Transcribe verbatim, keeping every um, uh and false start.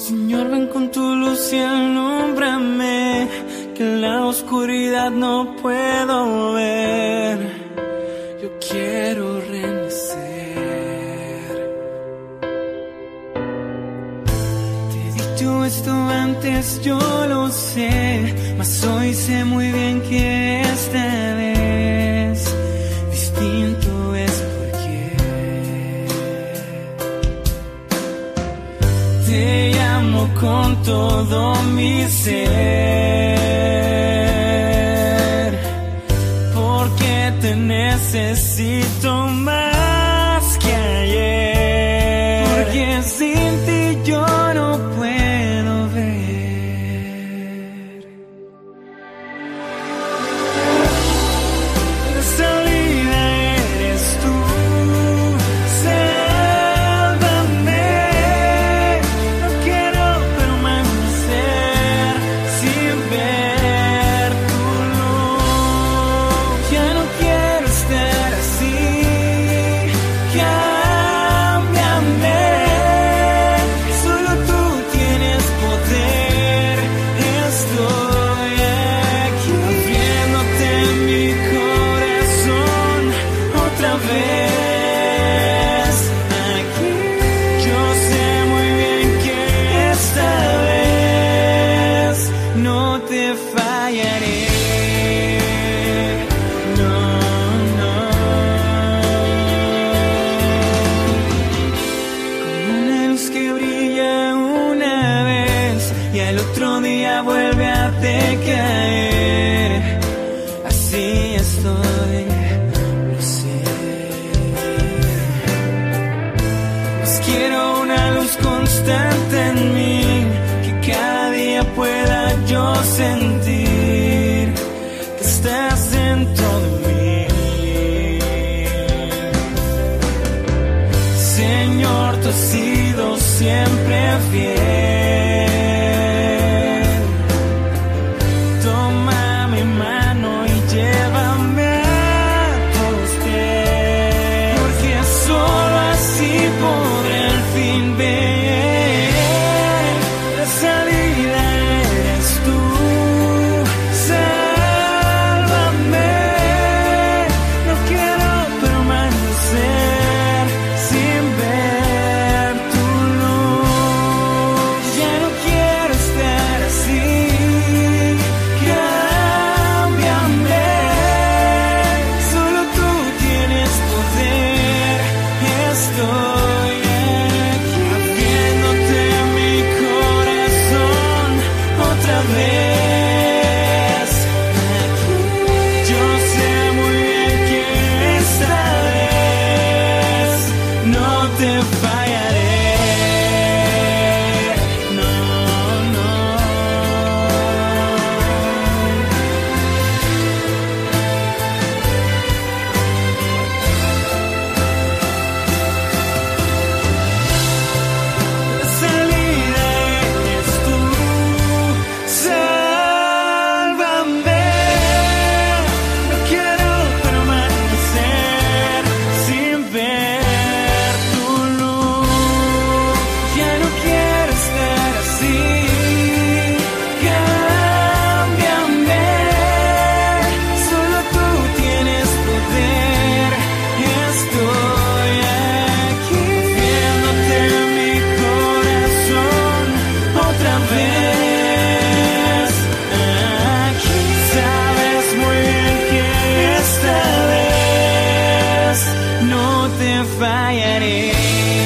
Señor, ven con tu luz y alúmbrame, que en la oscuridad no puedo ver. Yo quiero renacer. Te he dicho esto antes, yo lo sé, mas hoy sé muy bien que esta vez distinto es. Te amo con todo mi ser, porque te necesito más que ayer, porque sin ti yo no puedo ver. La salida eres tú. En mí, que cada día pueda yo sentir que estás dentro de mí. Señor, tú has sido siempre fiel. Toma mi mano y llévame a tus pies, porque solo así podré al fin ver. Fallaré.